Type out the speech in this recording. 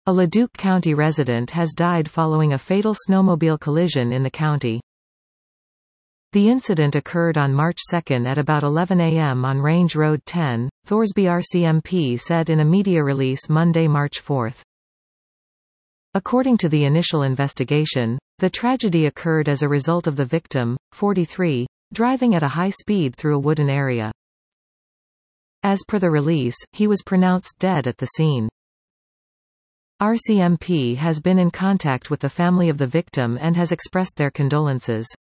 A Leduc County resident has died following a fatal snowmobile collision in the county. The incident occurred on March 2 at about 11 a.m. on Range Road 10, Thorsby RCMP said in a media release Monday, March 4. According to the initial investigation, the tragedy occurred as a result of the victim, 43, driving at a high speed through a wooden area. As per the release, he was pronounced dead at the scene. RCMP has been in contact with the family of the victim and has expressed their condolences.